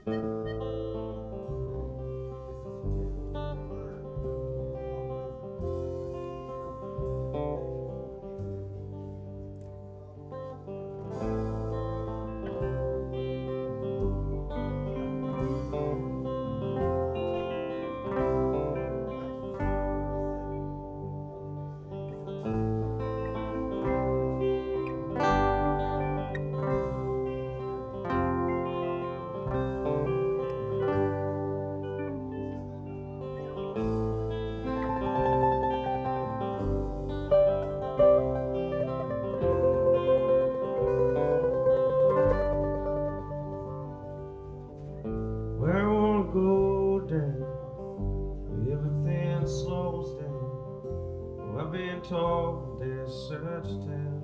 Where I wanna go down, where everything slows down. Oh, I've been told there's such a town.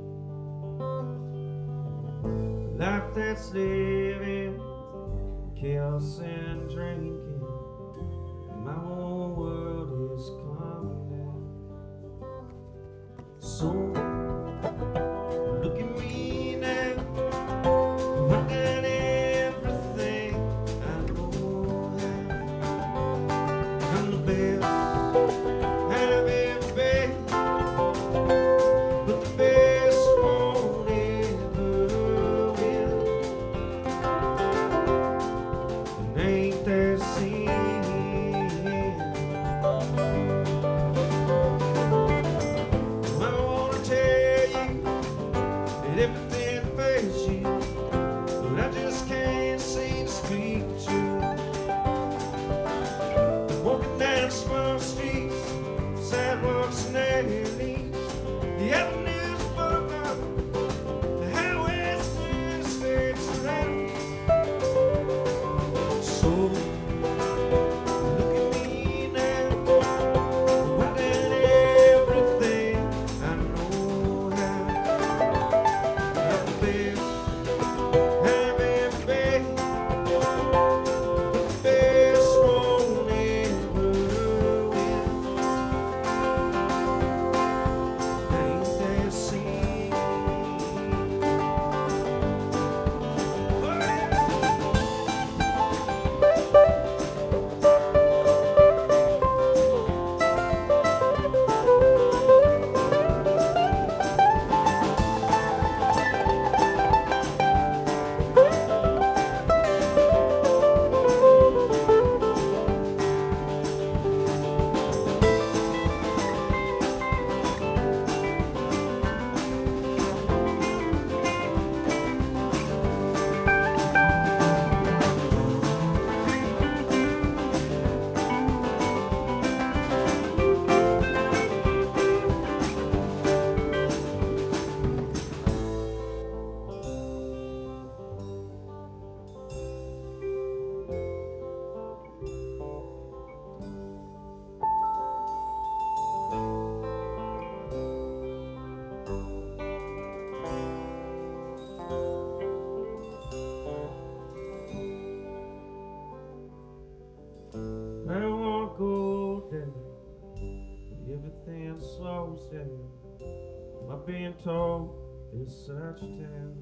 Life that's living, chaos and drinking, and my whole world is coming down. So look at me now, I've done everything I know how. I'm the best I've ever been, but the best won't ever win. And ain't there sin? I wanna tell you that everything fails you, but I just can't seem to speak the truth. Walking down small streets, sidewalks and alleys, the avenues full of the highways through the states around. So look at me now, I've done everything I know how. I'm the best I've ever been, but the best won't ever win. Ain't there sin? Oh, I don't wanna go down, everything slows down. I've been told there's such a town.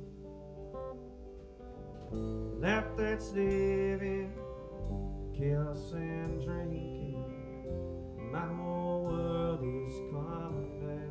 Life that's living, chaos and drinking, my whole world is coming down.